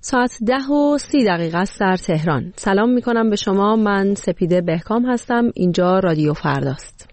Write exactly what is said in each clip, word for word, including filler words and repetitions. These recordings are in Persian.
ساعت ده و سی دقیقه است در تهران. سلام می کنم به شما. من سپیده بهکام هستم. اینجا رادیو فرداست.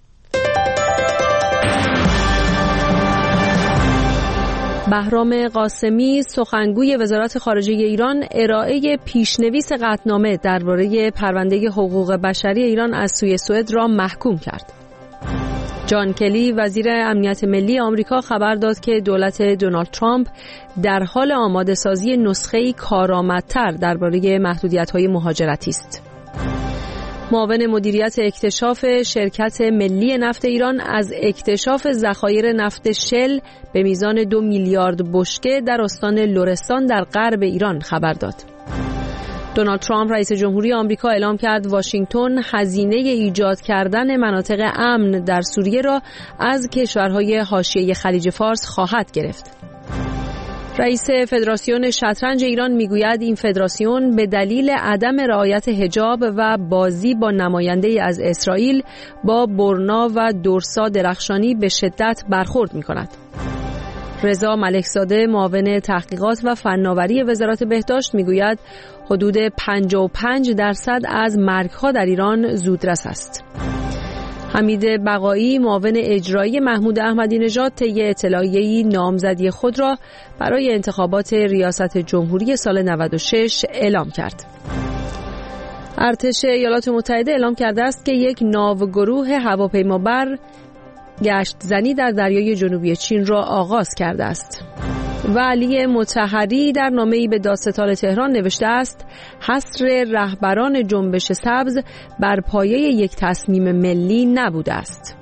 بهرام قاسمی سخنگوی وزارت خارجه ایران ارائه پیشنویس قطعنامه درباره پرونده حقوق بشری ایران از سوی سوئد را محکوم کرد. جان کلی وزیر امنیت ملی آمریکا خبر داد که دولت دونالد ترامپ در حال آماده سازی نسخه‌ای کارآمدتر درباره محدودیت‌های مهاجرتی است. معاون مدیریت اکتشاف شرکت ملی نفت ایران از اکتشاف ذخایر نفت شل به میزان دو میلیارد بشکه در استان لرستان در غرب ایران خبر داد. دونالد ترامپ رئیس جمهوری آمریکا اعلام کرد واشنگتن هزینه ایجاد کردن مناطق امن در سوریه را از کشورهای حاشیه خلیج فارس خواهد گرفت. رئیس فدراسیون شطرنج ایران میگوید این فدراسیون به دلیل عدم رعایت حجاب و بازی با نماینده از اسرائیل با برنا و درسا درخشانی به شدت برخورد می‌کند. رضا ملکزاده معاون تحقیقات و فناوری وزارت بهداشت میگوید حدود پنجاه و پنج درصد از مرگ‌ها در ایران زودرس است. حمید بقایی معاون اجرایی محمود احمدی نژاد طی اطلاعیه‌ای نامزدی خود را برای انتخابات ریاست جمهوری سال نود و شش اعلام کرد. ارتش ایالات متحده اعلام کرده است که یک ناوگروه هواپیمابر گشت زنی در دریای جنوبی چین را آغاز کرده است. و علی مطهری در نامه‌ای به دادستان تهران نوشته است حصر رهبران جنبش سبز بر پایه یک تصمیم ملی نبوده است.